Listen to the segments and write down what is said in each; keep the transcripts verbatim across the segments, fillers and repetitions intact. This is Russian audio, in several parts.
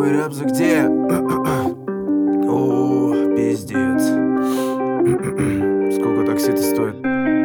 Новый рэп за где? О, пиздец. Сколько такси-то стоит?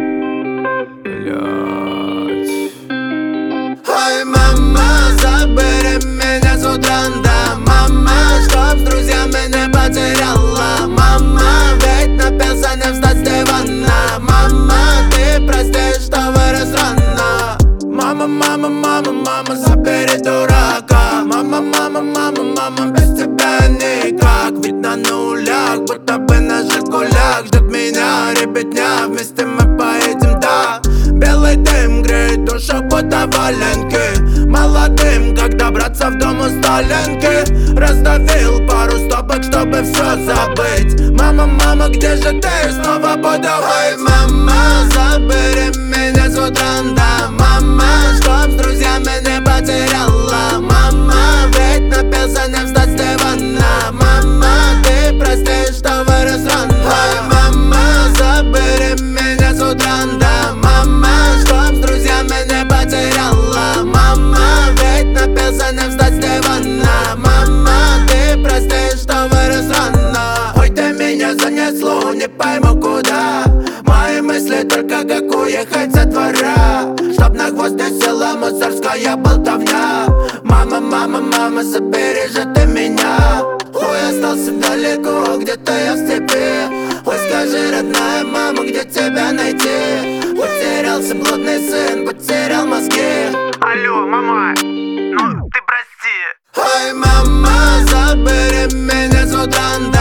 Блять. Ой, мама, забери меня с утра, да, мама, чтоб с друзьями не потеряла. Мама, ведь написано встать с дивана. Мама, ты прости, что вырос рано. Мама, мама, мама, мама, забери дурака. Мама, мама, мама, мама, без тебя никак. Ведь на нулях, будто бы на Жигулях ждет меня ребятня, вместе мы поедем, да. Белый дым греет душу, будто валенки. Молодым, как добраться в дом у Сталинки. Раздавил пару стопок, чтобы все забыть. Мама, мама, где же ты? Снова буду. Ой, мама, забери меня с утра, да, мама, чтоб с друзьями не потеряла. Мама, ведь написано встать с дивана. Мама, ты прости, что вырос рано. Ой, мама, забери меня с утра, да, мама, чтоб с друзьями не потеряла. Мама, ведь написано встать с дивана. Мама, ты прости, что вырос рано. Ой, ты меня занесло, не пойму куда. Мои мысли только как уехать со двора, чтоб на хвост не села мусорская болтовня. Мама, мама, мама, забери же ты меня. Ой, остался далеко, где-то я в степи. Ой, скажи, родная мама, где тебя найти? Потерялся блудный сын, потерял мозги. Алло, мама, ну ты прости. Ой, мама, забери меня с утра, да.